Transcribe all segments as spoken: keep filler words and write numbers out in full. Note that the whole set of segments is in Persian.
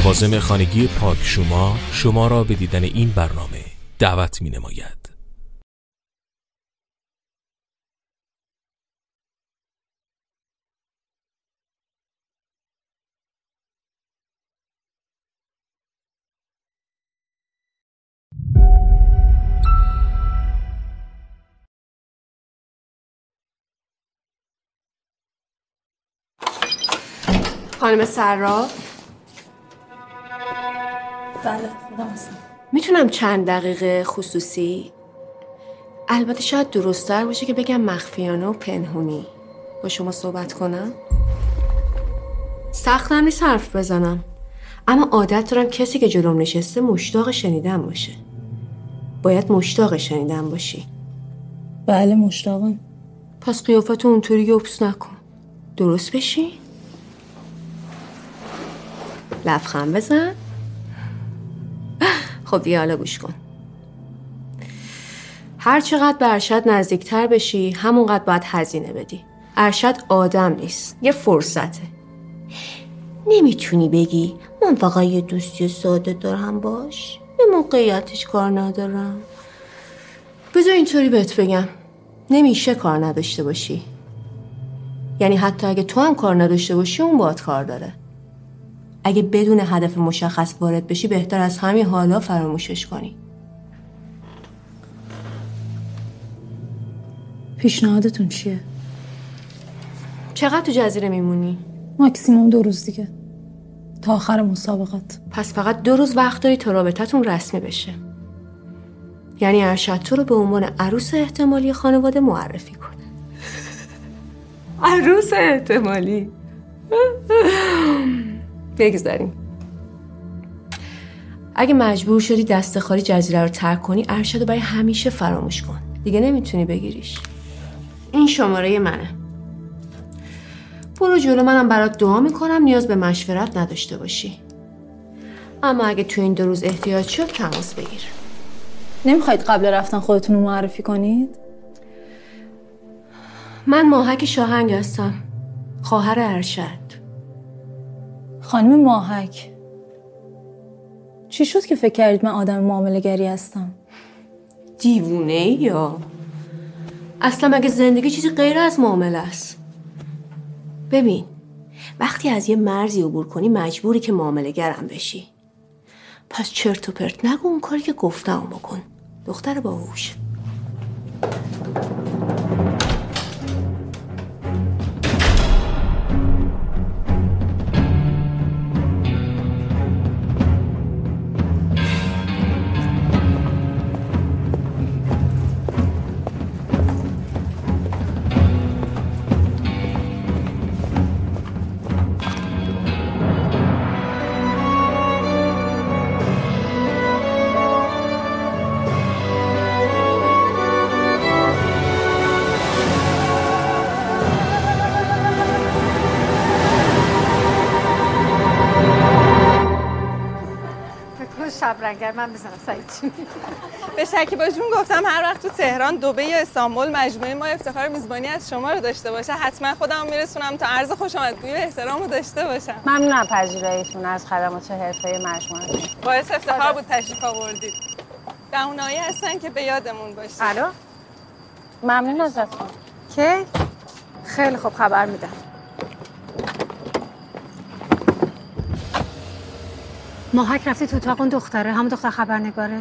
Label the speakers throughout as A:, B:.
A: لوازم خانگی پاک شما شما را به دیدن این برنامه دعوت می نماید.
B: خانم صراف؟
C: بله خودم هستم.
B: میتونم چند دقیقه خصوصی؟ البته شاید درست‌تر باشه که بگم مخفیانه و پنهونی با شما صحبت کنم. سختم نیست حرف بزنم، اما عادت دارم کسی که جلوم نشسته مشتاق شنیدن باشه. باید مشتاق شنیدن باشی.
C: بله مشتاقم.
B: پس قیافتو اونطوری یوبس نکن، درست بشی؟ لبخند بزن. خب دیگه حالا گوش کن. هر چقدر به ارشد نزدیکتر بشی همونقدر باید هزینه بدی. ارشد آدم نیست، یه فرصته. نمیتونی بگی من فقط یه دوستی ساده دارم باش، به موقعیتش کار ندارم. بذار اینطوری بهت بگم، نمیشه کار نداشته باشی. یعنی حتی اگه تو هم کار نداشته باشی اون باهات کار داره. اگه بدون هدف مشخص وارد بشی بهتر از همین حالا فراموشش کنی.
C: پیشنهادتون چیه؟
B: چقدر تو جزیره میمونی؟
C: ماکسیموم دو روز دیگه تا آخر مسابقات.
B: پس فقط دو روز وقت داری تا رابطتون رسمی بشه. یعنی ارشد تو رو به عنوان عروس احتمالی خانواده معرفی کنه. عروس احتمالی. بگذاریم. اگه مجبور شدی دست خالی جزیره رو ترک کنی ارشد رو برای همیشه فراموش کن. دیگه نمیتونی بگیریش. این شماره منه. برو جلو، منم برات دعا میکنم نیاز به مشورت نداشته باشی. اما اگه تو این دو روز احتیاج شد تماس بگیر.
C: نمیخواید قبل رفتن خودتون رو معرفی کنید؟
B: من ماهک شاهنگ هستم، خواهر ارشد.
C: خانم ماهک، چی شد که فکر کردید من آدم معامله گری هستم؟
B: دیوونه ای یا؟ اصلا مگه زندگی چیزی غیر از معامله است؟ ببین، وقتی از یه مرزی عبور کنی مجبوری که معامله گرم بشی. پس چرت و پرت نگو، اون کاری که گفتم بکن. دختر باهوش.
D: شبرنگر من بزنم سعید چی؟ به شکی باشون گفتم هر وقت تو تهران، دبی یا استانبول مجموعه ما افتخار میزبانی از شما رو داشته باشه حتما خودم میرسونم تا عرض خوش آمدگویی و احترام رو داشته باشم.
E: ممنونم پذیراییتون از خدمات حرفه‌ای مجموعه.
D: باعث افتخار بود تشریف آوردید. بهونه‌ای هستن که به یادمون باشه.
E: الو؟ ممنون ازتون.
D: کی؟ خیلی خوب خبر میدم.
F: ماهک رفتی تو اتاق اون دختره، همون دختر خبرنگاره.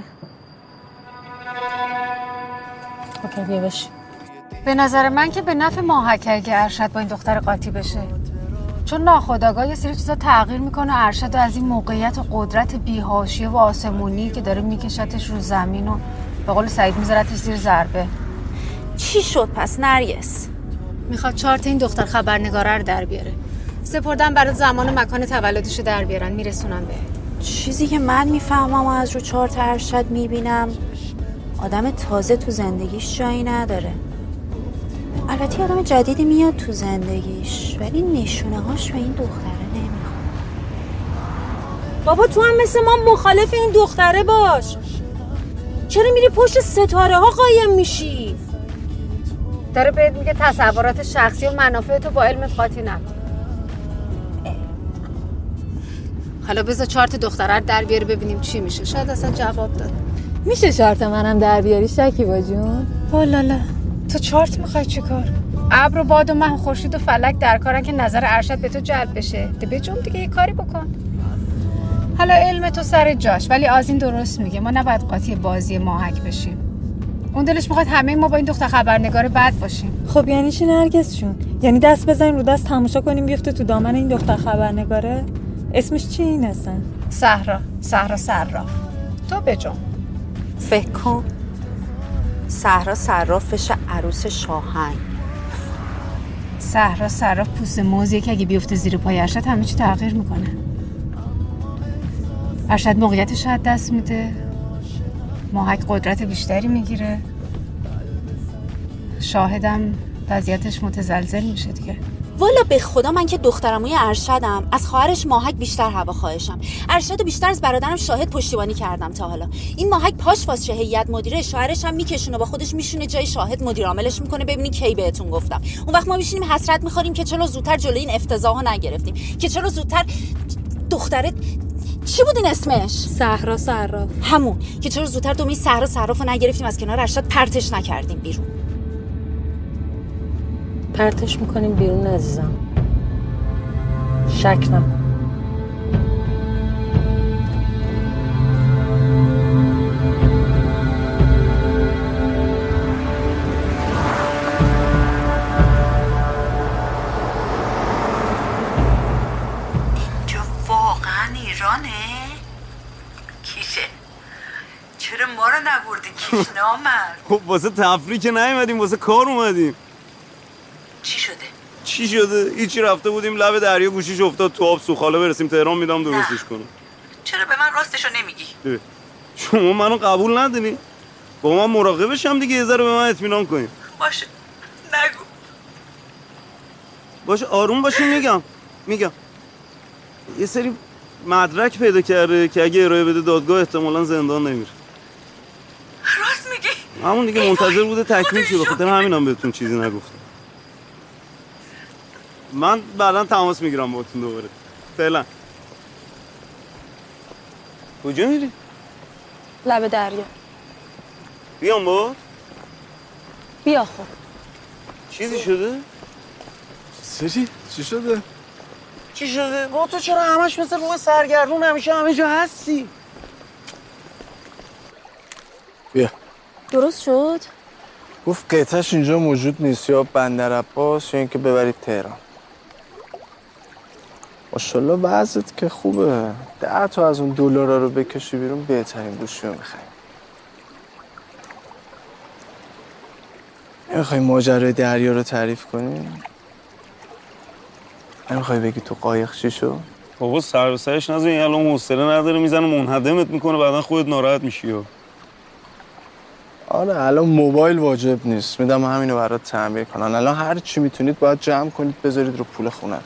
C: اوکی بیا بشی.
F: به نظر من که به نفع ماهکه که ارشد با این دختر قاطی بشه، چون ناخودآگاه یه سری چیزا تغییر میکنه ارشد از این موقعیت و قدرت بی‌حاشیه و آسمونی که داره میکشتش رو زمین و به قول سعید میذارتش زیر ضربه.
E: چی شد پس نرگس؟
F: میخواد چارت این دختر خبرنگاره رو در بیاره. سپردن برای زمان و مکان تولدش رو در بیارن، میرسونن بهت.
E: چیزی که من میفهمم و از رو چارت ارشد میبینم، آدم تازه تو زندگیش جایی نداره. البته آدم جدیدی میاد تو زندگیش، ولی نشونه هاش به این دختره نمیخواد.
C: بابا تو هم مثل ما مخالف این دختره باش. چرا میری پشت ستاره ها قایم میشی؟
F: داره بهت میگه تصورات شخصی و منافع تو با علمت قاطی نکن. حالا بذار چارت دختره رو در بیاری ببینیم چی میشه. شاید اصلا جواب داد.
C: میشه چارت منم در بیاری شکیبا جون؟
F: والالا تو چارت میخوای چیکار؟ ابر و باد و مه و خورشید و فلک در کارن که نظر ارشد به تو جلب بشه. ده بجون دیگه یه کاری بکن. حالا علم تو سر جاش، ولی آذین درست میگه، ما نباید قاطی بازی ماهک بشیم. اون دلش میخواد همه ما با این دختر خبرنگار بد باشیم.
C: خب یعنی چی نرگس جون؟ یعنی دست بزنیم رو دست تماشا کنیم بیفته تو دامن این دختر خبرنگاره؟ اسمش چی این اصلا؟
F: صحرا، صحرا صراف. تو بجون.
E: فکر کن صحرا صراف بشه عروس شاهنگ.
F: صحرا صراف پوست موزیه که اگه بیفته زیر پای ارشد همه چی تغییر میکنه. ارشد موقعیتش از دست میده، ماهک قدرت بیشتری میگیره، شاهدم وضعیتش متزلزل میشه دیگه.
E: والا به خدا من که دخترموی ارشدم، از خواهرش ماهک بیشتر هوا خواهشم. ارشد بیشتر از برادرم شاهد پشتیبانی کردم تا حالا. این ماهک پاش واسه هیئت مدیره، شوهرش هم میکشونه با خودش میشونه جای شاهد مدیر عاملش میکنه. ببینی کی بهتون گفتم. اون وقت ما میشینیم حسرت میخوریم که چرا زودتر جلوی این افتضاحو نگرفتیم، که چرا زودتر دختره چی بود این اسمش؟
C: صحرا صراف.
E: همون که چرا زودتر دومی صحرا صرافو نگرفتیم، از کنار ارشد پرتش نکردیم بیرون.
C: پرتش میکنیم بیرون عزیزم، شک نکن.
G: اینجا واقعا ایرانه؟ کیشه؟ چرا ما رو نبردی کیش نامرد؟
H: خب واسه تفریح که نیومدیم، واسه کار اومدیم.
G: چی شده؟
H: چی شده؟ هیچی، رفته بودیم لب دریا گوشیش افتاد تو آب سوخت. حالا برسیم تهران میدم درستش کنم.
G: چرا به من راستشو نمیگی؟
H: شما منو قبول نداری؟ با من مراقبشم دیگه، یه ذره به من اطمینان کنین.
G: باشه نگو.
H: باشه آروم باشین، میگم میگم یه سری مدرک پیدا کرده که اگه ارائه بده دادگاه احتمالاً زندان نمیره.
G: راست میگی؟
H: همون دیگه منتظر بوده تکمیل شه، بخاطر همینم بهتون چیزی نگفتم. من بعداً تماس میگیرم باهاتون دوباره. فعلا. کجا میری؟
C: لب دریا.
H: بیام با؟
C: بیا خب.
H: چیزی شده؟
I: سری چی شده؟
H: چی شده؟ با تو چرا همش مثل روح سرگردون همیشه همه جا هستی؟
I: بیا.
C: درست شد؟
I: گفت قطعش اینجا موجود نیست، یا بندر عباس یا اینکه ببرید تهران. ماشاءالله وضعت که خوبه. ده تا از اون دلارا رو بکشی بیرون بهترین گوشی رو میخریم. نمیخوای ماجرای دریا رو تعریف کنی؟ نمیخوای بگی تو قایق چی شو؟
H: بابا سر به سرش نذار، این الان حوصله نداره، میزنه منهدمت میکنه، بعدا خودت ناراحت میشی.
I: آره الان موبایل واجب نیست، میدم همینو برات تعمیر کنن. الان هر چی میتونید باید جمع کنید بذارید رو پول خونتون.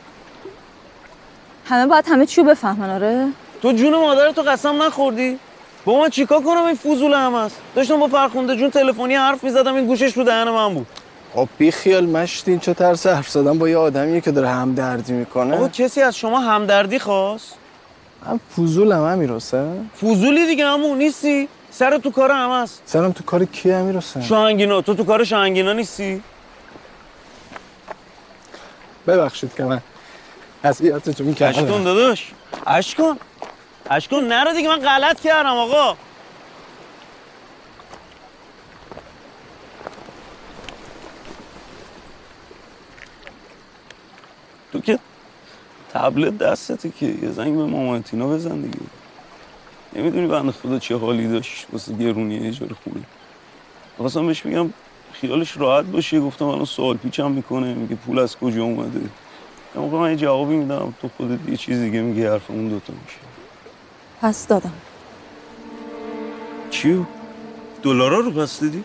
C: همه باید همه چیو بفهمن. آره
H: تو جون مادرتو قسم نخوردی؟ با من چیکار کنم؟ این فضول هم هست. داشتم با فرخنده جون تلفنی حرف میزدم، این گوشش رو دهن من بود.
I: خب بی خیال مشتین، چه ترس حرف زدن با یه آدمیه که داره همدردی میکنه.
H: آقا کسی از شما همدردی خواست؟
I: من فضولم امیر حسین.
H: فضولی دیگه عمو، نیستی؟ سر تو کار همه است.
I: سرم تو کار کی امیر حسین؟
H: شاهنگینا. تو تو کار شاهنگینا نیستی؟
I: ببخشید که من اذیتتون کردم.
H: اشکون داداش، اشکون اشکون نرو دیگه، من غلط کردم آقا. تو که تبلت دستته که یه زنگ به مامان تینا بزن دیگه. نمیدونی بنده خدا چه حالی داشت واسه گرونی اجاره خونه. خواستم بهش بگم خیالش راحت باشه، گفتم الان سوال پیچم میکنه، میگه پول از کجا اومده. اما من یه جوابی میدم، تو خودت یه چیز دیگه میگی، حرف اون دوتا میشه.
C: پس دادم.
H: چیو؟ دلارا رو پس دادی؟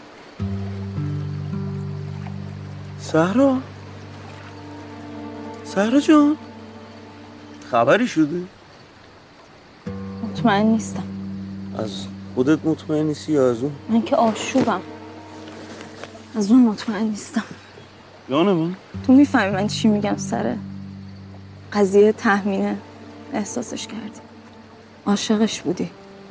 H: سهرا؟ سهرا جان؟ خبری شده؟
C: مطمئن نیستم.
H: از خودت مطمئن نیستی یا از اون؟
C: من که آشوبم. از اون مطمئن نیستم.
H: یانه من؟
C: تو میفهمی من چی میگم سره؟ قضیه تهمینه. احساسش کردی، عاشقش بودی.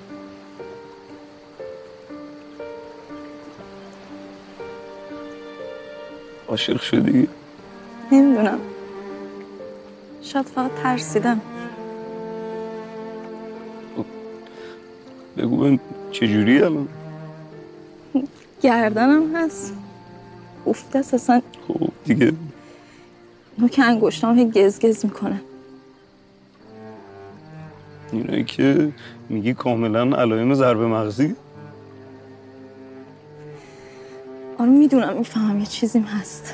H: عاشق شدی؟
C: نمیدونم، شاید فقط ترسیدم.
H: بگو من چجوری الان؟
C: گردنم هست افته است اصلا.
H: خب دیگه
C: نوک انگشتام هی گز گز میکنه.
H: اینایی که میگی کاملا علائم ضربه مغزی؟
C: آره میدونم، میفهمم یه چیزیم هست.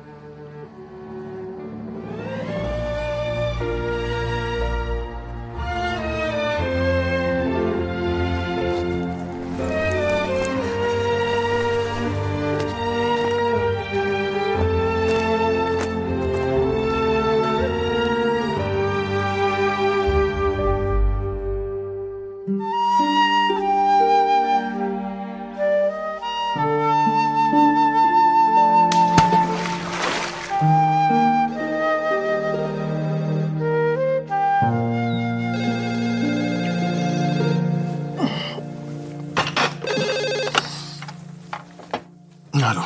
J: الو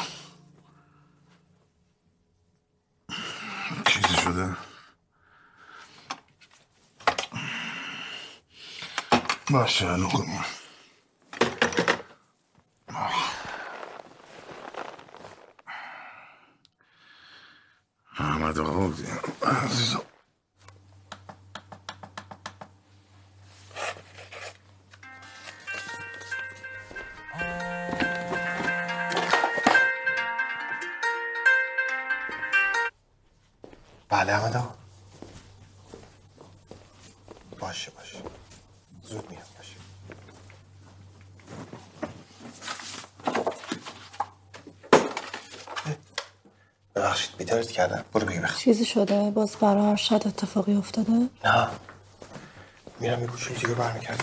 J: چیزی شده؟ باشه الو کنیم. احمد آقا بودیم عزیزم.
I: بله احمد آقا. باشه باشه زود میام. باشه ببخشید بیدارت کردم. برو بگی بخیر.
C: چیزی شده؟ باز برای ارشد اتفاقی افتاده؟
I: نه میرم یه گوشه دیگه برمیگردم.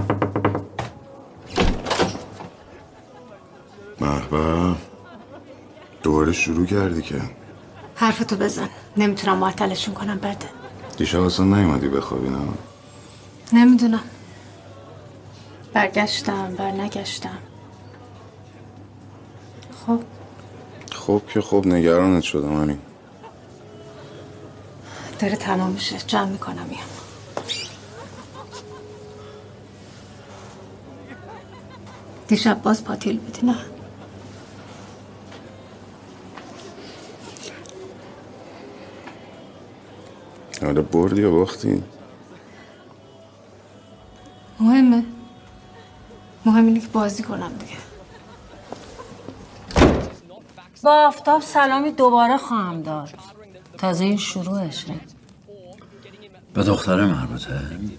J: به دوباره شروع کردی که.
F: حرفتو بزن، نمیتونم معطلشون کنم. بده
J: دیشب اصلا نیومدی بخوابی نه؟
F: نمیدونم، برگشتم بر نگشتم. خب
J: خب که خب نگرانت شدم. همین
F: داره تمام میشه، جمع میکنم میام. دیشب باز پاتیل بودی نه؟
J: آره بردی یا باختی؟
F: مهمه مهم اینه که بازی کنم دیگه.
K: با آفتاب سلامی دوباره خواهم داد. تازه این شروعشه.
L: به دختر مربوطه؟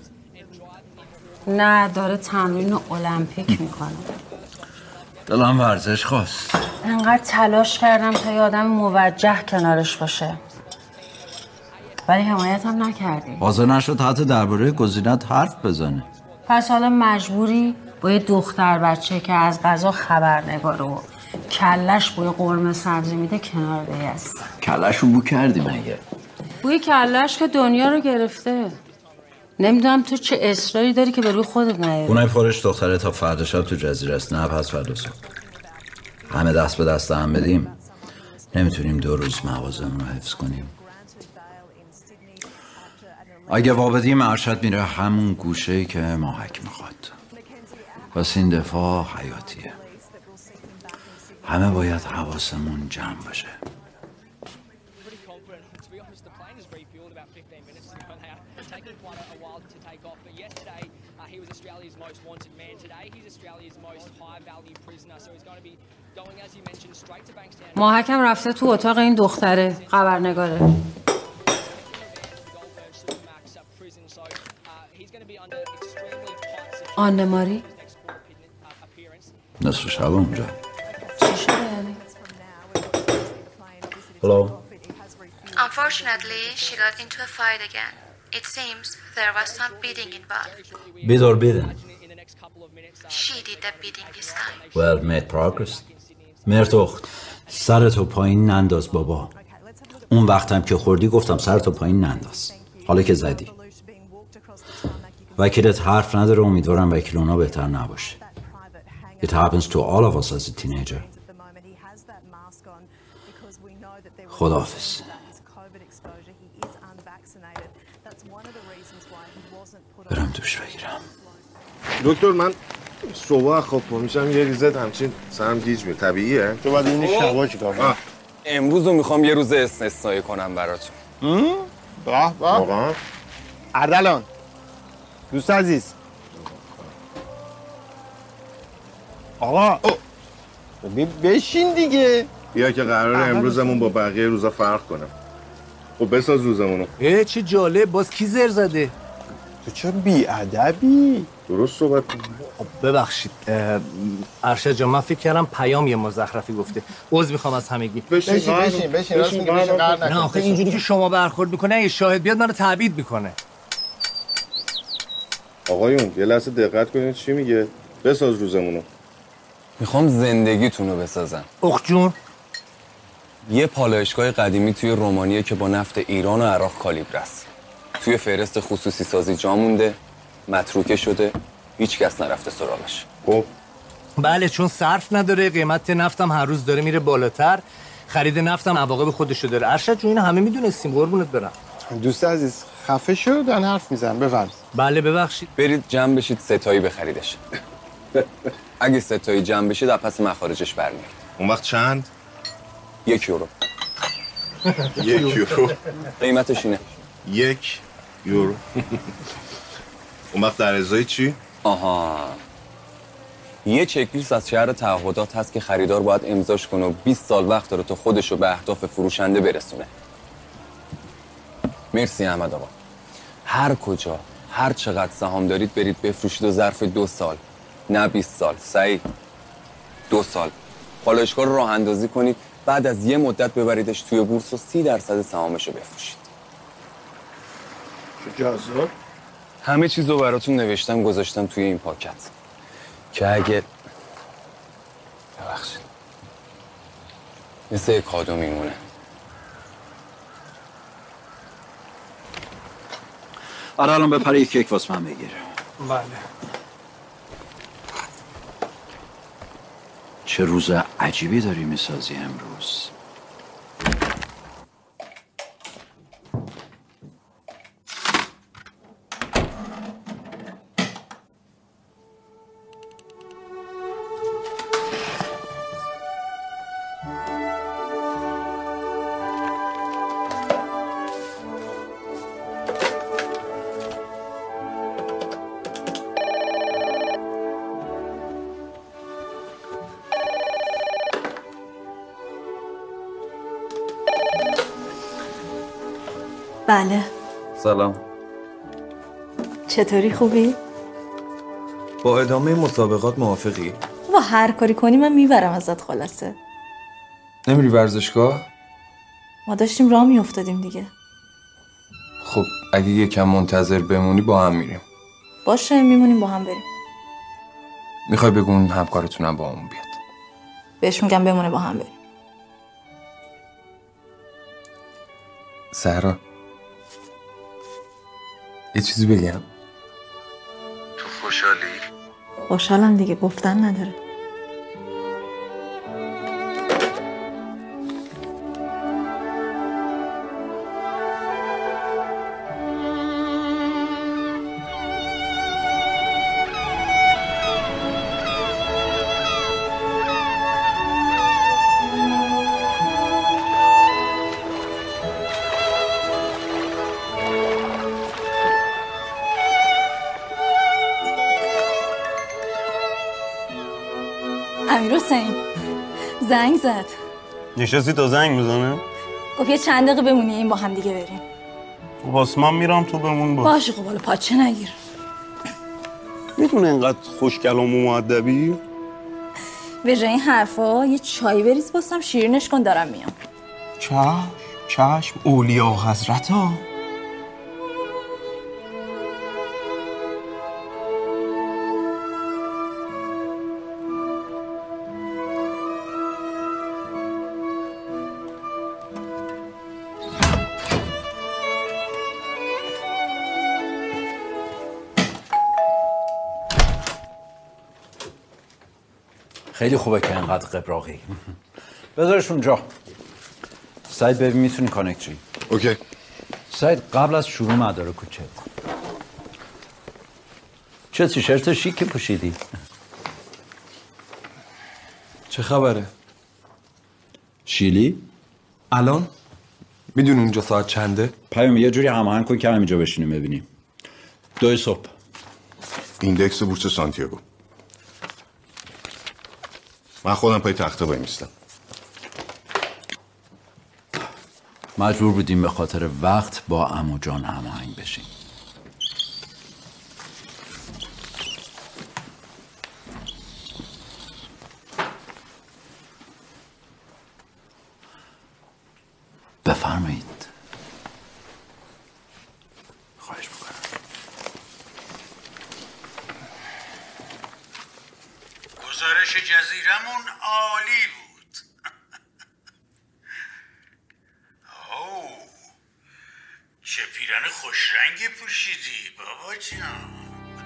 K: نه داره تمرین المپیک میکنه.
L: دلم ورزش خواست.
K: انقدر تلاش کردم تا یه آدم موجه کنارش باشه، ولی حمایت هم نکردی.
L: حاضر نشد حتی درباره گزینت حرف بزنه.
K: پس حالا مجبوری با یه دختر بچه که از غذا خبرنگاره و کلش بوی قرمه سبزی میده کنار بیست.
L: کلش رو بو کردی مگه؟
K: بوی کلش که دنیا رو گرفته. نمیدونم تو چه اصراری داری که به روی خودت نیاری.
L: خونه فارش دختره تا فردا شب تو جزیره است، نه پس فردا صبح. همه دست به دست هم بدیم نمیتونیم دو روز مغازمون رو حفظ کنیم. اگه وابدیم ارشد میره همون گوشه‌ای که ماهک میخواد. پس این دفاع حیاتیه. همه باید حواسمون جمع باشه.
K: ماهکم رفته تو اتاق این دختره خبرنگاره. آنه ماری؟
L: نصف شب اونجا.
K: چی شده یعنی؟
L: Hello.
E: Unfortunately, she got into a fight again. It seems there was some beating involved.
L: بیدار بیدن.
E: She did the beating this time.
L: Well, made progress. مرتوخت سرتو پایین ننداز بابا. اون وقتم که خوردی گفتم سرتو پایین ننداز. حالا که زدی وکیلت حرف نداره. امیدوارم وکیل اونا بهتر نباشه. It happens to all of us as a teenager. خداحافظ. برم دوش بگیرم.
M: دکتر من صبح خواب پا میشم یه ریزت همچین سرم گیج میره. طبیعیه؟ تو باید اینی شبا چی کار کنم؟
N: امروز رو میخوام یه روز استثنایی کنم براتون.
M: به به. واقعا؟ اردلان دوست عزیز. آقا بشین دیگه. بیا که قراره امروزمون با بقیه روزا فرق کنه. خب بساز روزمونو.
O: اه چه جالب. باز کی زر زده؟
M: تو چه بی‌ادبی. درست صحبت کن.
O: ببخشید ارشد جان، من فکر کردم پیام یه مزخرفی گفته. عذر میخوام از همگی.
M: بشین بشین بشین راست میگی. بشین قهر نکن.
O: نه آخه اینجوری که شما برخورد میکنه اگه شاهد بیاد منو تعبید میکنه.
M: آقایون یه لحظه دقت کنید چی میگه. بساز روزمونو.
N: میخوام زندگیتونو بسازم.
O: اخ جون.
N: یه پالایشگاه قدیمی توی رومانیه که با نفت ایران و عراق کالیبر است. توی فهرست خصوصی سازی جا مونده، متروکه شده، هیچ کس نرفته سراغش.
M: خب
O: بله چون صرف نداره، قیمت نفتم هر روز داره میره بالاتر، خرید نفتم عواقب خودشو داره. ارشد جون اینو همه میدونستیم، قربونت برم.
M: دوست عزیز خفه شو، دارن حرف میزنن. بفرمایید.
O: بله ببخشید.
N: برید جمع بشید ستایی بخریدش. اگه ستایی جمع بشید از پس مخارجش برمیاد.
M: اون وقت چند؟
N: یک یورو.
M: یک یورو.
N: قیمتش اینه.
M: یک یورو. اون وقت در ازای چی؟
N: آها. یه چک لیست از شهر تعهدات هست که خریدار باید امضاش کنه و بیست سال وقت داره تا خودشو به اهداف فروشنده برسونه. مرسی احمد آقا. هر کجا هر چقدر سهام دارید برید بفروشید و ظرف دو سال نه بیست سال سعید دو سال پالایشگاه رو راه اندازی کنید، بعد از یه مدت ببریدش توی بورس و سی درصد سهامش رو بفروشید.
M: چه جذاب.
N: همه چیز رو براتون نوشتم گذاشتم توی این پاکت که اگه ببخشید مثل یک کادو میمونه.
L: آره الان بپره یک کیک واسه من بگیر.
O: بله.
L: چه روز عجیبی داری میسازی امروز.
C: بله.
N: سلام.
C: چطوری خوبی؟
N: با ادامه مسابقات موافقی؟
C: با هر کاری کنی من میبرم ازت خلاصه.
N: نمیری ورزشگاه؟
C: ما داشتیم راه میافتادیم دیگه.
N: خب اگه یکم منتظر بمونی با هم میریم.
C: باشه میمونیم با هم بریم.
N: میخوای بگون همکارتونم با همون بیاد؟
C: بهش میگم بمونه با هم بریم.
N: سهرا یه چیزی بگم.
J: تو خوشحالی؟
C: خوشحالم دیگه، گفتن نداره. امیر حسین زنگ زد.
H: نشستی تا زنگ بزنه؟
C: گفت یه چند دقیقه بمونی این با هم دیگه بریم.
H: واسه من میرم تو بمون. با
C: باشه خب حالا پاچه نگیر.
H: میتونه اینقدر خوشگلام و مؤدبی؟
C: به جای این حرفا یه چای بریز واسم شیرینش کن، دارم میام.
H: چشم چشم اولیا و حضرت ها.
L: خیلی خوبه که اینقدر قبراقی. بذارش اونجا. سعید ببین میتونی کانکت شی.
M: اوکی.
L: سعید قبل از شروع مدارک چک کن. چه تیشرت شیکی پوشیدی؟
P: چه خبره؟
L: شیلی؟
P: الان؟ میدونی اونجا ساعت چنده؟
L: پیام یه جوری هماهنگ کن که همینجا بشینیم ببینیم. دو صبح.
M: ایندکس بورس سانتیاگو. من خودم پای تخته وای میستم.
L: مجبور بودیم به خاطر وقت با عمو جان هماهنگ بشیم. بفرمایید. خواهش میکنم.
Q: گزارش جزیرمون عالی بود. اوه چه پیرن خوش رنگی پوشیدی بابا جان.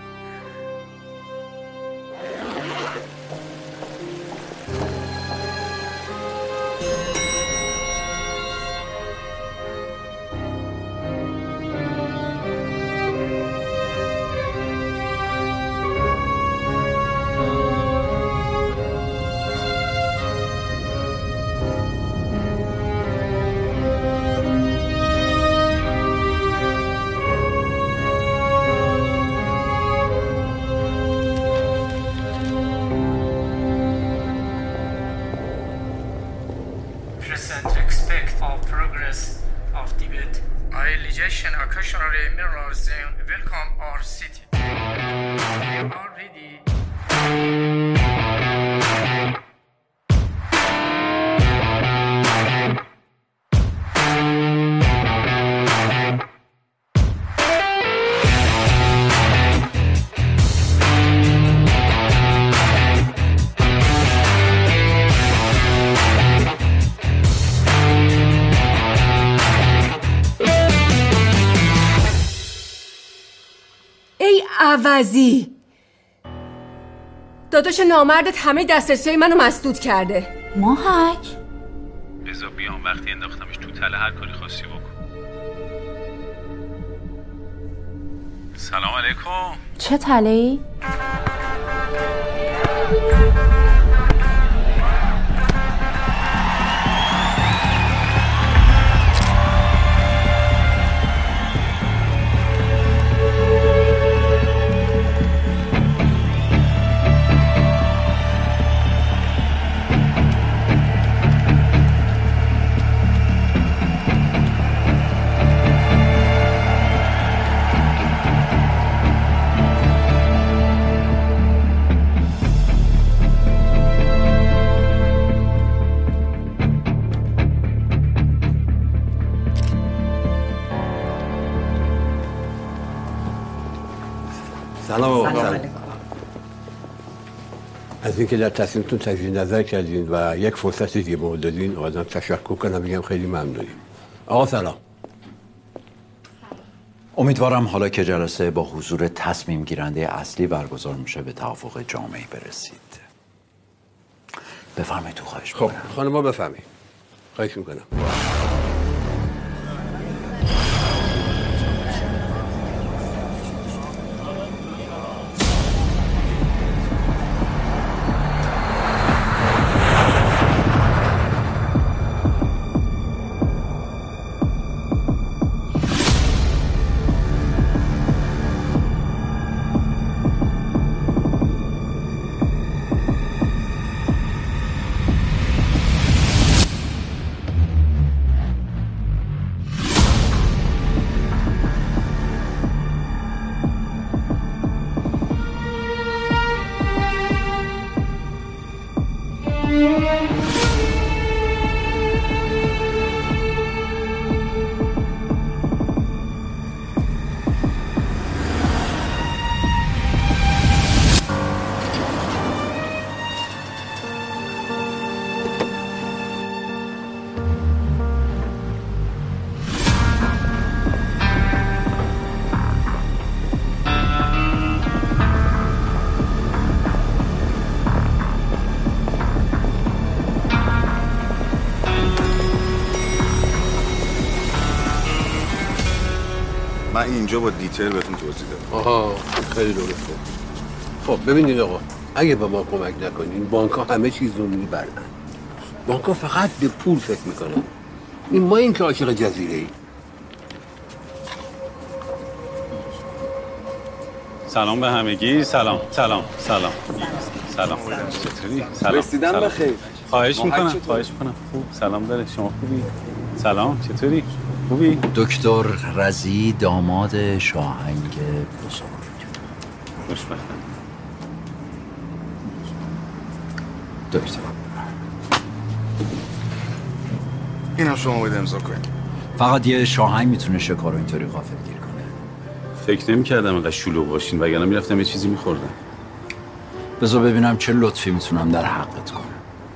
R: Occasionally mirrors and welcome our city. We are ready.
B: عوضی داداش نامردت همه دسترسی منو مسدود کرده.
C: ماهک
S: بذار بیام وقتی انداختمش تو تله هر کاری خواستی بکن. سلام علیکم.
C: چه تله‌ای؟
T: سلام علیکم. از اینکه در تصمیمتون تجدید نظر کردین و یک فرصت دیگه به ما دادین آدم تشکر کنم بگم خیلی ممنونیم. آقا سلام.
L: امیدوارم حالا که جلسه با حضور تصمیم گیرنده اصلی برگزار میشه به توافق جامعی برسید. بفرمایید تو. خواهش
T: خب خانم‌ها بفرمایید. خواهش میکنم.
M: من اینجا با دیتیل بهتون توضیح دادم.
T: آها خیلی درسته. خب ببینید آقا، اگه به ما کمک نکنین بانک‌ها همه چیز رو میبرن. بانک‌ها فقط به پول فکر میکنن. این ما این که عاشق جزیره ای.
S: سلام به همگی. سلام سلام سلام سلام. چطوری؟ سلام.
N: رسیدم بخیر.
S: خواهش میکنم خواهش میکنم. خوب سلام داره. شما خوبی؟ سلام چطوری؟ خوبی؟
L: دکتر رضی داماد شاهنگ بزرگ.
S: خوشبختم.
L: دکتر
M: اینم شما باید امضا کنید.
L: فقط یه شاهنگ میتونه شکار رو اینطوری غافلگیر کنه.
S: فکر نمی‌کردم انقدر شلوغ باشین، وگرنه میرفتم یه چیزی می‌خوردم.
L: بذار ببینم چه لطفی میتونم در حقت کنم.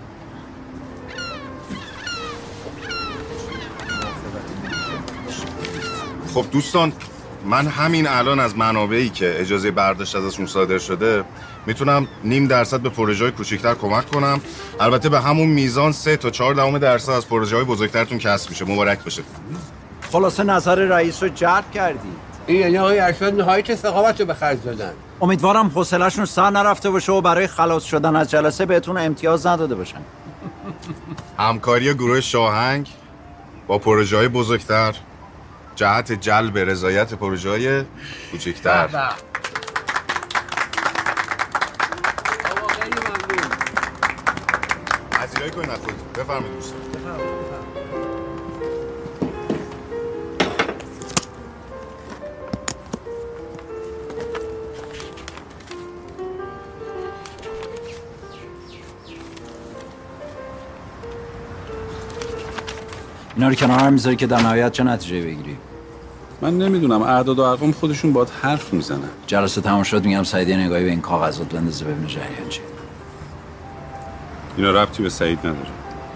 M: خب دوستان، من همین الان از منابعی که اجازه برداشت ازشون صادر شده میتونم نیم درصد به پروژه‌های کوچکتر کمک کنم. البته به همون میزان سه تا چهار دهم درصد از پروژه‌های بزرگترتون کسب میشه. مبارک باشه.
L: خلاصه نظر رئیس رو جلب کردی.
T: این یعنی آقای ارشد نهایت سخاوت رو به خرج دادن.
L: امیدوارم حوصله‌شون سر نرفته باشه و برای خلاص شدن از جلسه بهتون امتیاز نداده باشن.
M: همکاری گروه شاهنگ با پروژه‌های بزرگتر جهت جلب رضایت پروژه‌های کوچکتر. پذیرایی کنید از خودتون. بفرمایید دوستان.
L: اینا رو کنار هم میذاری که در نهایت چه نتیجه بگیری؟
S: من نمیدونم، اعداد و ارقام خودشون باید حرف میزنن.
L: جلسه تمام شد میگم سعید نگاهی به این کاغذات بندازه ببینه جریان چیه.
S: اینا ربطی به سعید نداره.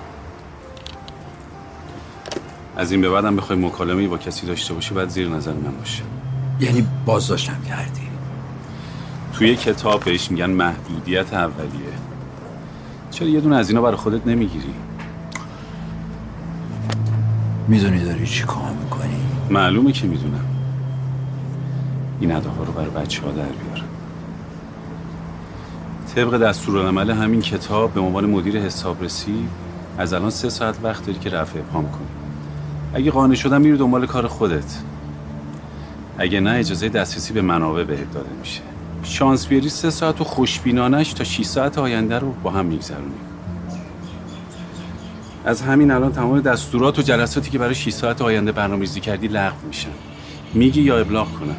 S: از این به بعدم بخوای مکالمه‌ای با کسی داشته باشی باید زیر نظر من باشه.
L: یعنی بازداشتم کردی؟
S: توی کتاب بهش میگن محدودیت اولیه. چرا یه دونه از اینا برای خودت نمیگیری؟
L: میدونی داری چی کار میکنی؟
S: معلومه که میدونم. این اداها رو برای بچه ها در بیار. طبق دستورالعمل همین کتاب به عنوان مدیر حسابرسی از الان سه ساعت وقت داری که رفع ابهام کنی. اگه قانع شدم میری دنبال کار خودت. اگه نه اجازه دسترسی به منابع بهت داده میشه. شانس بیاری سه ساعت و خوشبینانش تا شش ساعت آینده رو با هم میگذرونی. از همین الان تمام دستورات و جلساتی که برای شش ساعت آینده برنامه‌ریزی کردی لغو میشن. میگی یا ابلاغ کنم؟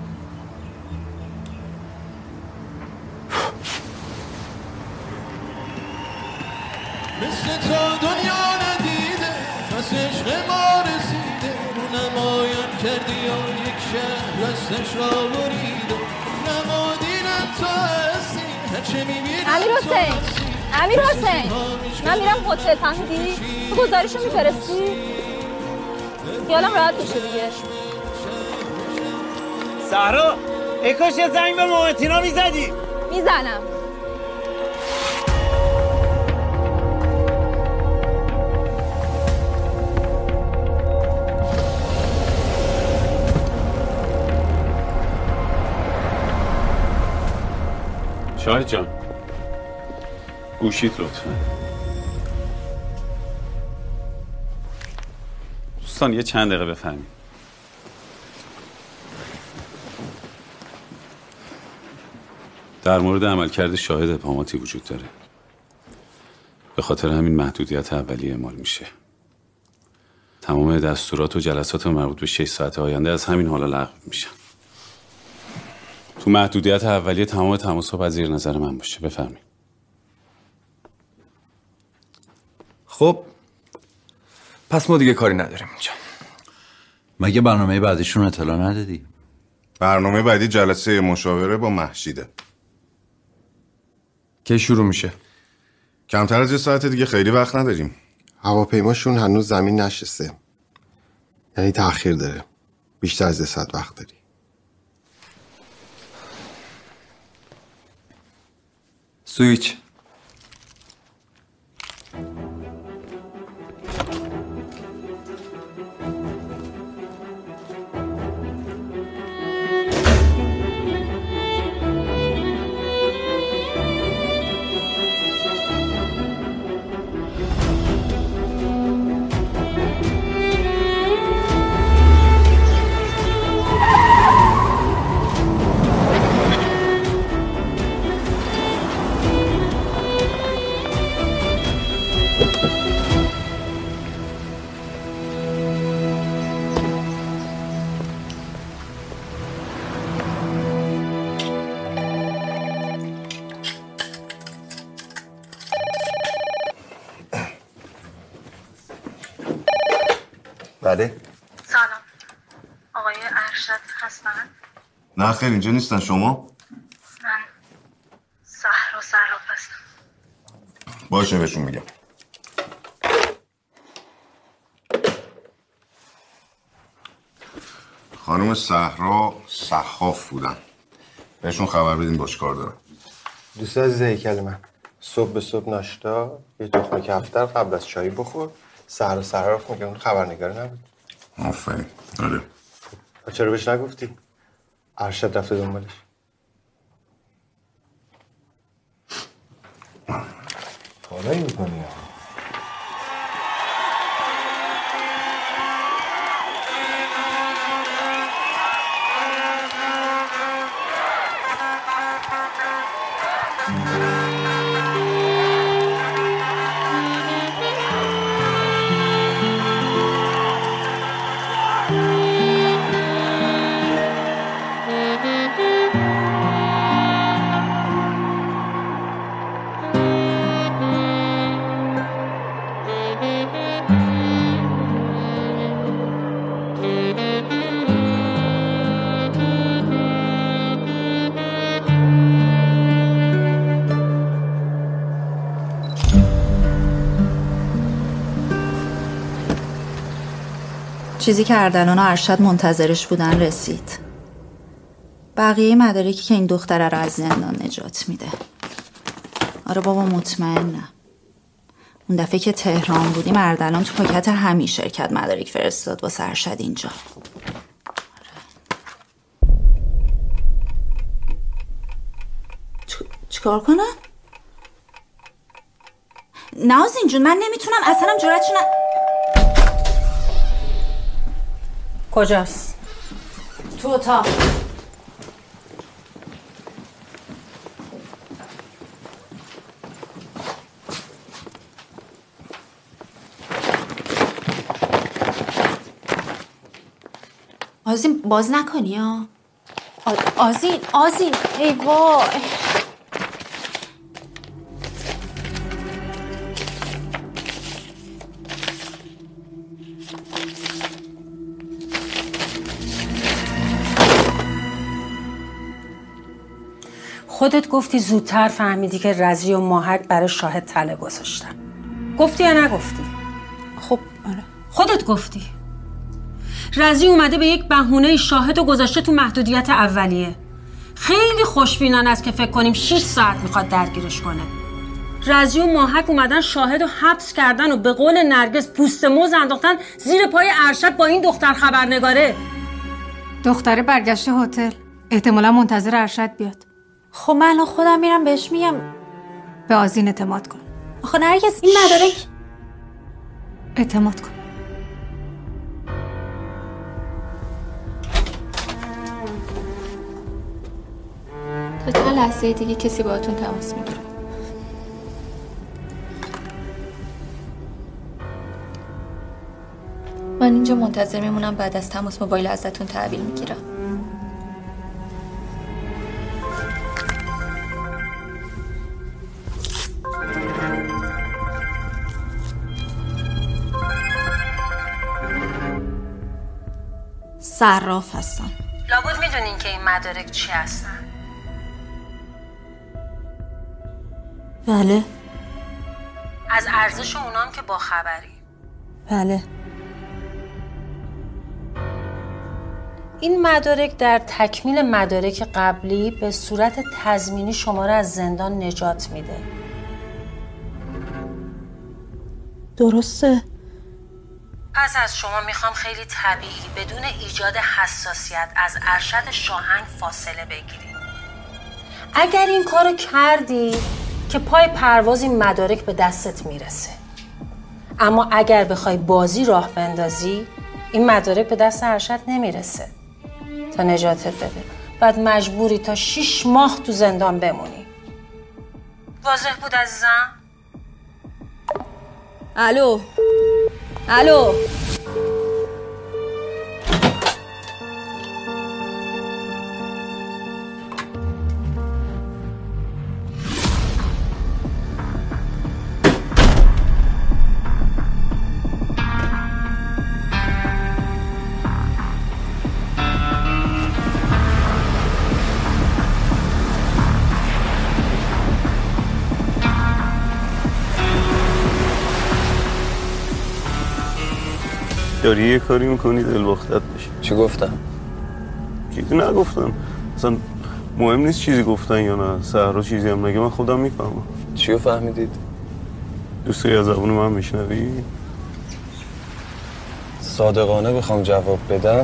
U: مثل تا دنیا ندیده پس عشق ما رسیده رو نمایان کردی یا یک شهر رستش را بریده نمادینم تو هستی هرچه میبینم
C: امیر حسین امیر حسین من میرم هتل، فهمیدی؟ تو گزارشو میفرستی؟ خیالم راحت بشه دیگه.
V: سهرا ای کاش یه زنگ به مامتینا میزدی.
C: میزنم.
S: شاهد جان گوشیت لطفا. دوستان یه چند دقیقه بفهمید. در مورد عملکرد شاهد ابهاماتی وجود داره. به خاطر همین محدودیت اولیه اعمال میشه. تمام دستورات و جلسات مربوط به شش ساعت آینده از همین حالا لغو میشن. تو محدودیت اولیه تمام تماس‌ها باید زیر نظر من باشه. بفرمایید.
P: خب پس ما دیگه کاری نداریم اینجا.
L: مگه برنامه بعدیشون اطلاع ندادی؟
M: برنامه بعدی جلسه مشاوره با مهشیده.
P: کی شروع میشه؟
M: کمتر از یه ساعت دیگه، خیلی وقت نداریم.
W: هواپیماشون هنوز زمین نشسته، یعنی تأخیر داره. بیشتر از یه ساعت وقت داری.
P: سویچ.
M: بله.
A: سلام آقای ارشد هستن؟
M: نه خیر اینجا نیستن. شما؟
A: من صحرا صراف هستم.
M: باشه بهشون میگم. خانم صحرا صحاف بودن. بهشون خبر بدین باش کار دارم.
I: دوست عزیز هیکل من، صبح به صبح ناشتا یه تخم کفتر قبل از چایی بخور. صحرا صراف میگه اون خبرنگار نبود.
M: آفرین. آره.
I: چرا بهش نگفتی؟ ارشد رفته دنبالش. کارایی میکنی
E: چیزی که اردلان و ارشد منتظرش بودن رسید. بقیه مدارکی که این دختره رو از زندان نجات میده. آره بابا مطمئنم. اون دفعه که تهران بودیم اردلان تو پاکت همین شرکت مدارک فرستاد واسه ارشد اینجا. چیکار کنم؟ نازین جون من نمیتونم اصلا جرأتش نه.
K: کجاست؟
E: تو اتاق. آزین باز نکنی ها. آزین آزین ای وای.
K: خودت گفتی زودتر فهمیدی که رضی و ماهک برای شاهد تله گذاشتن. گفتی یا نگفتی؟
E: خب آره.
K: خودت گفتی. رضی اومده به یک بهونه شاهد و گذاشته تو محدودیت اولیه. خیلی خوشبینانه است که فکر کنیم شش ساعت میخواد درگیرش کنه. رضی و ماهک اومدن شاهد و حبس کردن و به قول نرگس پوست موز انداختن زیر پای ارشد با این دختر خبرنگاره.
F: دختره برگشته هتل. احتمالا منتظر ارشد بیاد.
E: خب من الان خودم میرم بهش میگم.
F: به آذین اعتماد کن.
E: آخه نرگس این مدارک.
F: اعتماد کن.
A: تا چند لحظه دیگه کسی باهاتون تماس میگیره. من اینجا منتظر میمونم، بعد از تماس موبایل ازتون تحویل میگیرم.
E: صراف هستن.
K: لابد میدونین که این مدارک چی هستن؟
E: بله.
K: از ارزش اونام که با خبری.
E: بله.
K: این مدارک در تکمیل مدارک قبلی به صورت تضمینی شما را از زندان نجات میده.
E: درسته.
K: پس از شما میخوام خیلی طبیعی بدون ایجاد حساسیت از ارشد شاهنگ فاصله بگیرید. اگر این کارو کردی که پای پرواز این مدارک به دستت میرسه. اما اگر بخوای بازی راه بندازی این مدارک به دست ارشد نمیرسه تا نجاتت بده. بعد مجبوری تا شیش ماه تو زندان بمونی. واضح بود عزیزم؟
E: الو الو
H: داری یه کاری میکنی دل باختت بشه.
N: چی گفتم؟
H: چیزی نگفتم، اصلا مهم نیست چیزی گفتن یا نه. سهرا چیزی هم نگه من خودم میفهمم.
N: چیو فهمیدید؟
H: دوست داری از زبون من بشنوی؟
N: صادقانه بخوام جواب بدم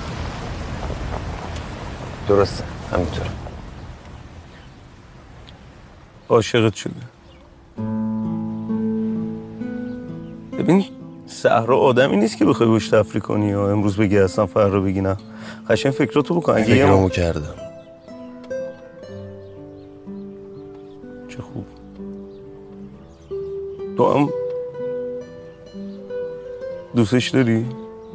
N: درسته، همینطوره.
H: عاشقت شده. ببین سهرا آدمی نیست که بخوای باش تفریح کنی یا امروز بگی اصلا فردا بگی نه. قشنگ فکراتو بکن. اگه
N: فکرامو ما... کردم.
H: چه خوب. تو هم دوستش داری؟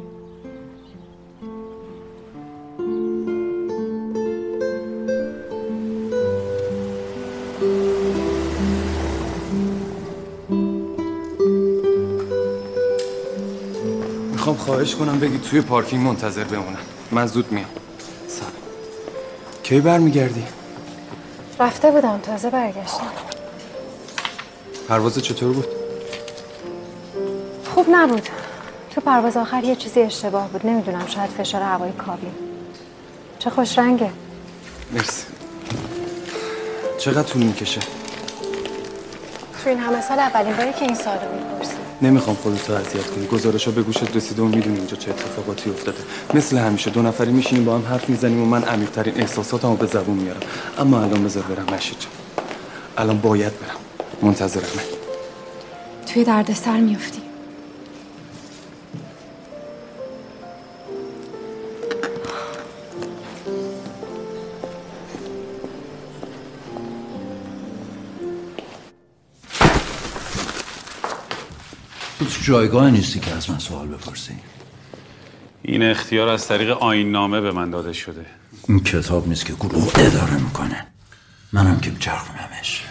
P: میخوام خواهش کنم بگی توی پارکینگ منتظر بمونم. من زود میام. سلام. کی برمیگردی؟
F: رفته بودم تازه برگشتم.
P: پرواز چطور بود؟
F: خوب نبود. تو پرواز آخر یه چیزی اشتباه بود. نمیدونم، شاید فشار هوای کابین. چه خوش رنگه.
P: مرسی. چقدر طول میکشه؟
F: تو این همه سال اولین باری که این سوالو میپرسی.
P: نمیخوام خودتو اذیت کنی. گزارشا به گوشت رسیده و میدونی اینجا چه اتفاقاتی افتاده. مثل همیشه دو نفری میشینیم با هم حرف میزنیم و من عمیق‌ترین احساساتمو به زبون میارم. اما الان بذار برم مشید جان. الان باید برم. منتظرمه.
F: توی دردسر میافتی.
L: تو جایگاه نیستی که از من سوال بپرسی.
S: این اختیار از طریق آیین نامه به من داده شده.
L: این کتاب نیست که گروه اداره میکنه. منم که بچرخونمش.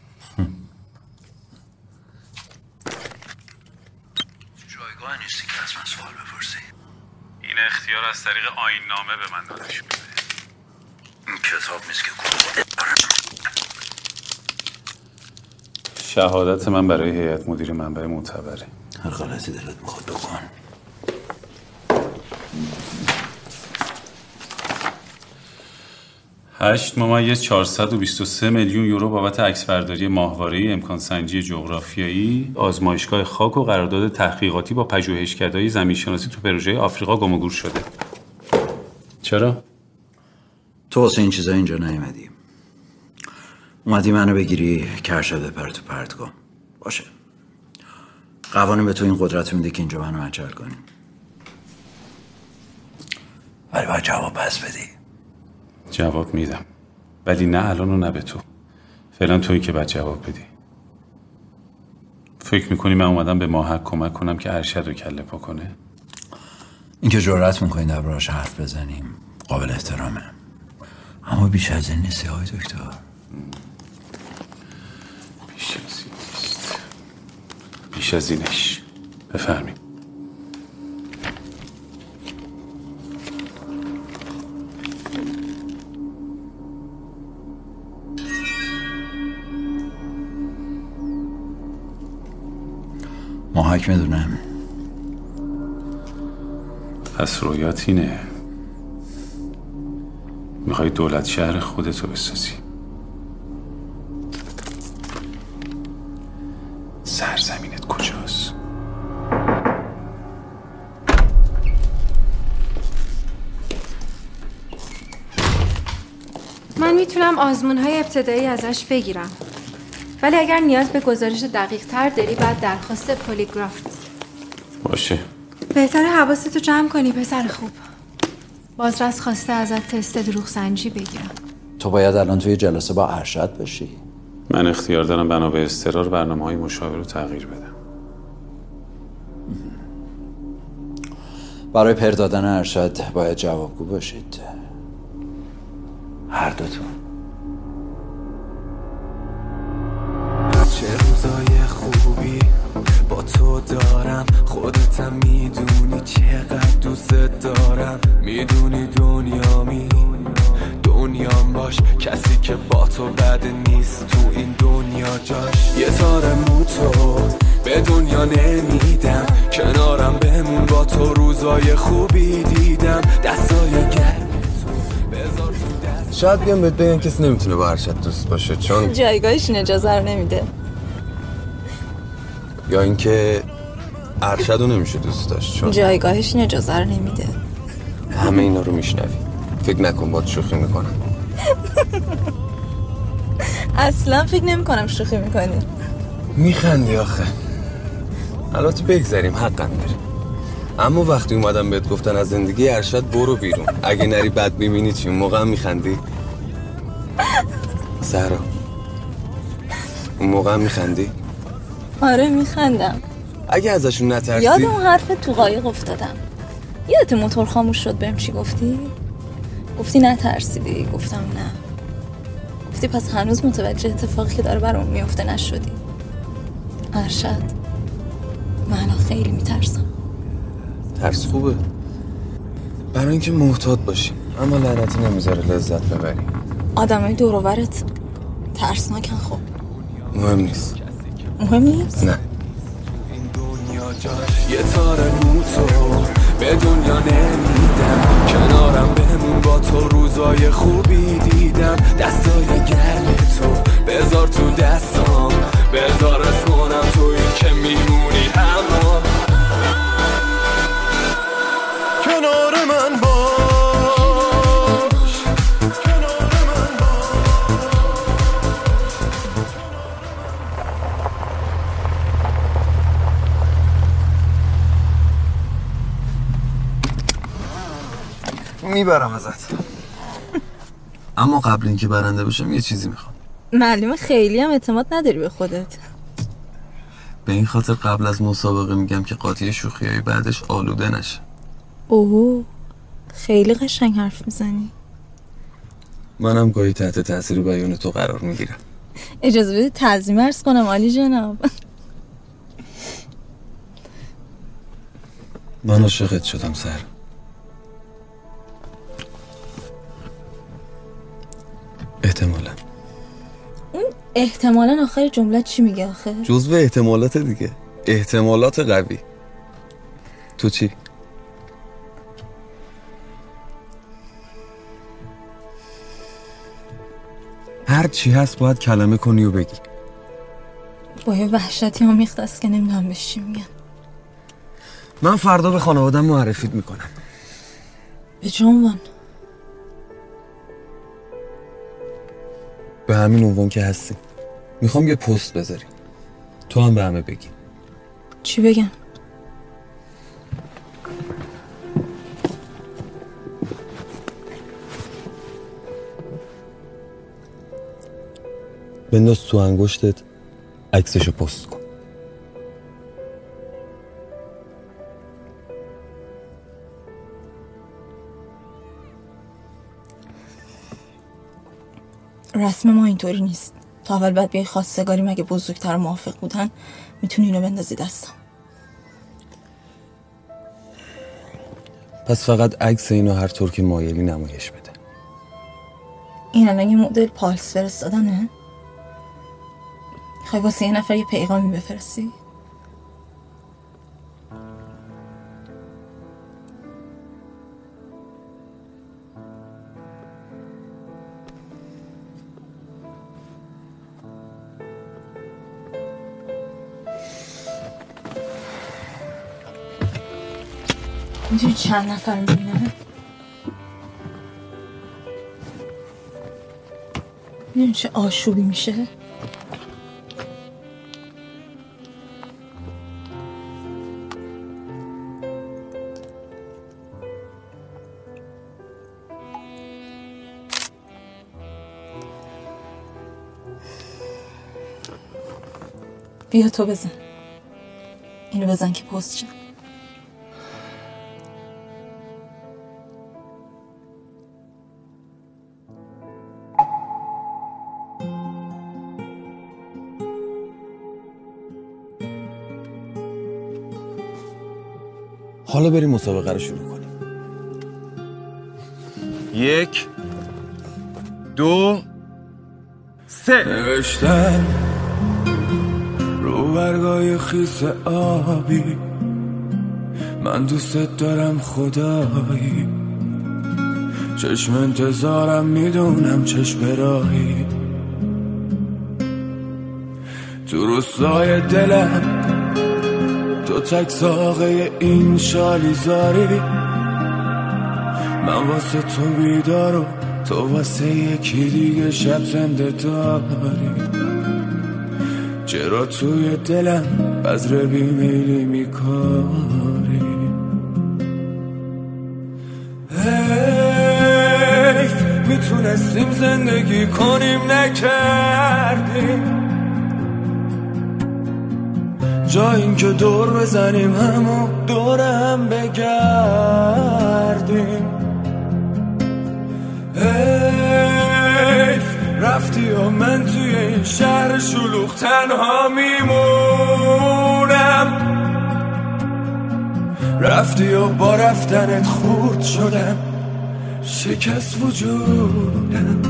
L: جایگاه نیستی که از من سوال بپرسی.
S: این اختیار از طریق آیین نامه به من داده شده.
L: این کتاب نیست که گروه اداره میکنه.
S: شهادت من برای هیئت مدیره منبع معتبره.
L: هر غلطی دلت میخواد بکن.
S: هشت ممیز چهارصد و بیست و سه میلیون یورو بابت عکسبرداری ماهواره امکان سنجی جغرافیایی آزمایشگاه خاک و قرارداد تحقیقاتی با پژوهشکدهای زمینشناسی تو پروژه آفریقا گم و گور شده. چرا؟
L: تو واسه این چیزا اینجا نیومدی. اومدی منو بگیری که ارشد بپره تو پرتگاه. باشه. قوانین به تو این قدرت میده که اینجا منو مچل کنی. ولی باید جواب پس بدی.
S: جواب میدم. ولی نه الان و نه به تو. فعلا تویی که باید جواب بدی. فکر میکنی من اومدم به ماهک کمک کنم که ارشد رو کله پا کنه؟
L: این که جرأت میکنی دربارش حرف بزنیم قابل احترامه. اما بیش از این نیستی آقای دکتر.
S: بیش از این نیست. بیش از اینش. بفرمایید.
L: ماهک میدونم.
S: پس رویات اینه میخوای دولت شهر خودتو بسازی. سرزمینت کجاست؟
F: من میتونم آزمون‌های ابتدایی ازش بگیرم. ولی اگر نیاز به گزارش دقیق تر داری باید درخواست پلیگراف بدی.
S: باشه.
F: بهتره حواستو جمع کنی پسر خوب. بازرس خواسته ازت تست دروغ سنجی بگیرم.
L: تو باید الان توی جلسه با ارشد باشی.
S: من اختیار دارم بنا به اضطرار برنامه‌های مشاور رو تغییر بدم.
L: برای پر دادن ارشد باید جوابگو باشید. هر دوتون.
D: چه روزای خوبی با تو دارم، خودتم میدونی چقدر دوست دارم، میدونی دنیامی دنیام باش، کسی که با تو بد نیست تو این دنیا جاش. یه تار موتو به دنیا نمیدم، کنارم بمون با با تو روزای خوبی دیدم دستای گرم
N: شاید بیام بهت بگم کسی نمیتونه با ارشد دوست باشه چون
C: جایگاهش این اجازه رو نمیده،
N: یا اینکه ارشد رو نمیشه دوست داشت چون
C: جایگاهش این اجازه رو نمیده.
N: همه اینا رو میشنوی. فکر نکن باید شوخی میکنم.
C: اصلا فکر نمی کنم شوخی میکنی.
N: میخندی آخه. البته بگذاریم حقا داری، اما وقتی اومدم بهت گفتن از زندگی ارشد برو بیرون، اگه نری بد میبینی چی؟ اون موقع هم میخندی؟ سهرا اون موقع هم میخندی؟
C: آره میخندم.
N: اگه ازشون نترسی.
C: یاد اون حرف تو قایق افتادم. یادت موتور خاموش شد بهم چی گفتی؟ گفتی نترسیدی؟ گفتم نه. گفتی پس هنوز متوجه اتفاقی که داره برام میفته نشدی. ارشد من الان خیلی میترسم.
N: ترس خوبه برای اینکه محتاط باشی، اما لعنتی نمیذاره لذت ببری.
C: آدمای دور و برت ترسناکن. خب
N: مهم نیست.
C: مهم نیست؟
N: نه.
D: یه تار موتو به دنیا نمیدم، کنارم بمون با تو روزای خوبی دیدم دستای گرم تو بذار تو دستام، بذارت کنم توی که میمونی اما کنار من باش، کنار من
N: باش. میبرم ازت. اما قبل اینکه برنده بشم یه چیزی میخوام.
C: معلومه خیلی هم اعتماد نداری به خودت.
N: به این خاطر قبل از مسابقه میگم که قاطی شوخیای بعدش آلوده نشه.
C: اوه خیلی قشنگ حرف میزنی.
N: منم گاهی تحت تاثیر بیان تو قرار میگیرم.
C: اجازه بده تعظیم عرض کنم عالی جناب.
N: من عاشقت شدم سر. احتمالا.
C: اون احتمالا آخر جمله چی میگه آخه؟
N: جزو احتمالات دیگه. احتمالات قوی. تو چی؟ هر چی هست باید کلمه کنی و بگی.
C: با یه وحشتی ها میخواست که نمیدونم بهش چی میگن.
N: من فردا به خانوادم معرفیت میکنم.
C: به چه عنوان؟
N: به همین عنوان که هستی. میخوام یه پست بذاری، تو هم به همه بگی.
C: چی بگم؟
N: بنداز تو انگشتت عکسشو پست کن.
C: رسم ما اینطوری نیست. تا اول بعد بیای خواستگاری، مگه بزرگتر موافق بودن میتونی اینو بندازی دستم.
N: پس فقط عکس اینو هر طور که مایلی نمایش بده.
C: این الان یه مدل پالس فرستادنه؟ خواهی واسه یه نفر یه پیغامی بفرستی؟ میدونی چند نفر میبینه؟ میدونی چه آشوبی میشه؟ بیا تو بزن. اینو بزن که پست شد.
N: حالا بریم مسابقه رو شروع کنیم. یک دو سه.
D: نوشتن رو برگای خیس آبی من دوست دارم خدایی، چشم انتظارم میدونم چشم راهی، تو روستای دلم تو تک ساقه این شالیزاری، من واسه تو بیدار و تو واسه یکی دیگه شب زنده داری. چرا توی دلم بذر بیمیلی میکاری؟ حیف میتونستیم زندگی کنیم نکردیم، جا این که دور بزنیم همو دور هم بگردیم. حیف رفتی و من توی این شهر شلوغ تنها میمونم، رفتی و با رفتنت خورد شدم، شکست وجودم.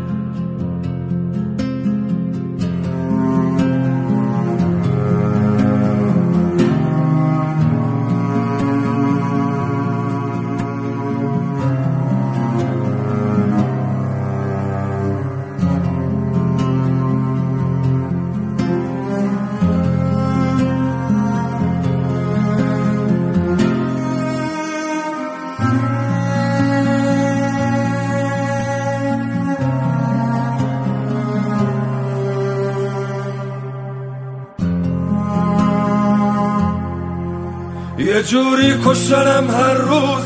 D: یه جوری کشتنم هر روز،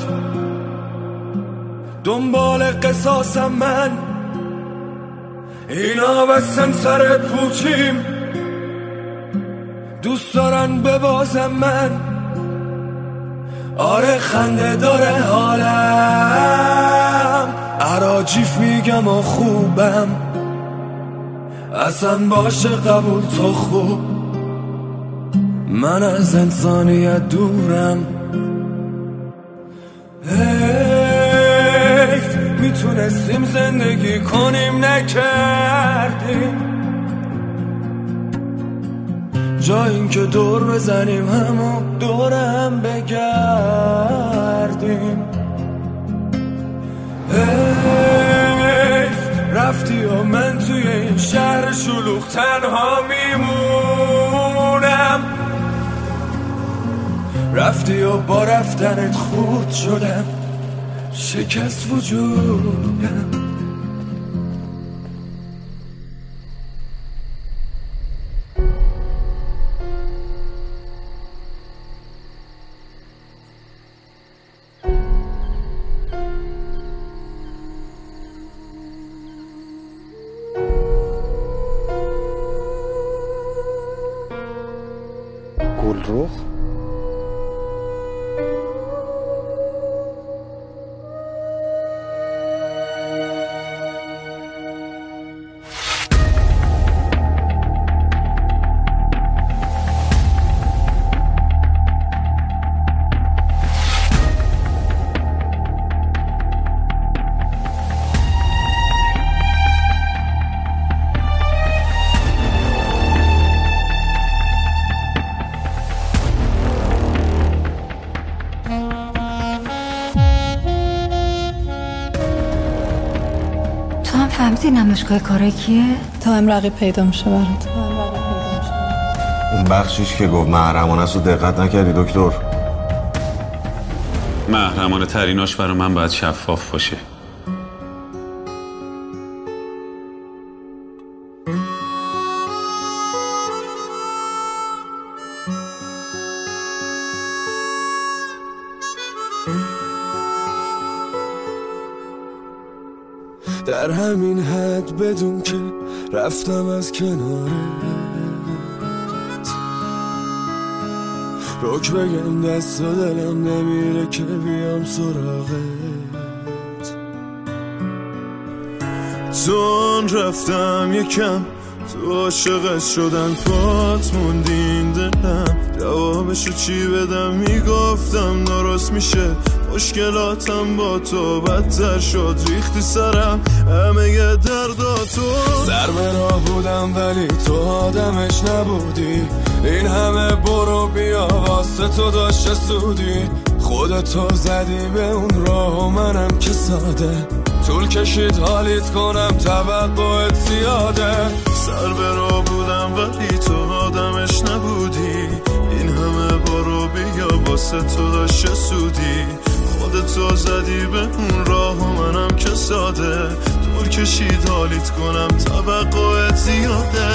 D: دنبال قصاصم من، اینا بستن سر پوچیم، دوست دارن ببازم من. آره خنده داره حالم، عراجیف میگم و خوبم، اصلا باشه قبول تو خوب، من از انسانیت دورم. حیف میتونستیم زندگی کنیم نکردیم، جا این که دور بزنیم همو دور هم بگردیم. حیف رفتی و من توی این شهر شلوغ تنها میمونم، رفتی و با رفتنت خورد شدم، شکست وجودم.
I: گلرخ
F: فهمیدی نمایشگاه کاره کیه؟
C: تا هم رقیب پیدا میشه برات.
M: اون بخشیش که گفت محرمانه است رو دقت نکردی دکتر؟
S: محرمانه تریناش برای من باید شفاف باشه.
D: در همین حد بدون که رفتم از کنارت، روک بگم دست و دلم نمیره که بیام سراغت. چون رفتم یکم تو عاشقت شدن پات موندین دلم، جوابشو چی بدم؟ میگفتم درست میشه
G: مشکلاتم با تو بدتر شد، ریختی سرم همه درداتو. سر به راه بودم ولی تو آدمش نبودی، این همه برو بیا واسه تو داشت سودی. خودتو زدی به اون راه و منم که ساده، طول کشید حالیت کنم توقعت زیاده. سر به راه بودم ولی تو آدمش نبودی، این همه برو بیا واسه تو داشت سودی. خودتو زدی به اون راه و منم که ساده، طول کشید حالیت کنم توقعت زیاده.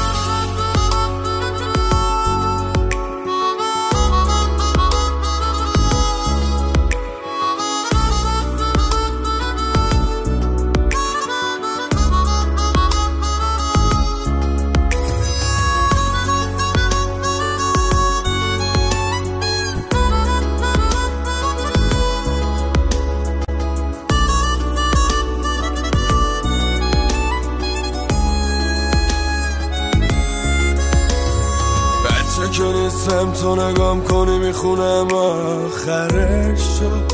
G: که نیستم تو نگام کنی میخونم آخرش شد،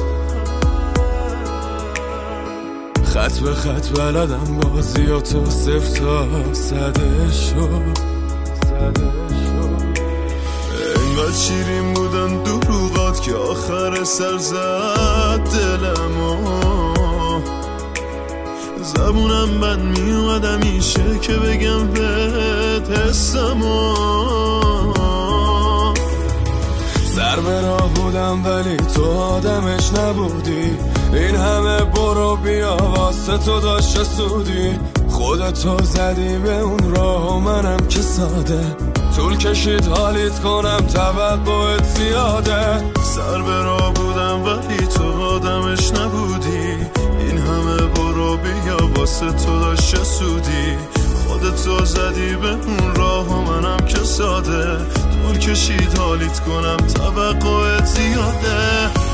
G: خط به خط بلدم بازیاتو صفر تا صده شد. انقدر شیرین بودن دروغات که آخر سر زد دلمو، زبونم بند میومد همیشه که بگم بهت حسمو. سر به راه بودم ولی تو آدمش نبودی، این همه برو بیا واسه تو داشت سودی. خودتو زدی به اون راه و منم که ساده، طول کشید حالیت کنم توقعت زیاده. سر به راه بودم ولی تو آدمش نبودی، این همه برو بیا واسه تو داشت سودی. خودتو زدی به اون راه و منم که ساده، طول کشید حالیت کنم توقعت زیاده.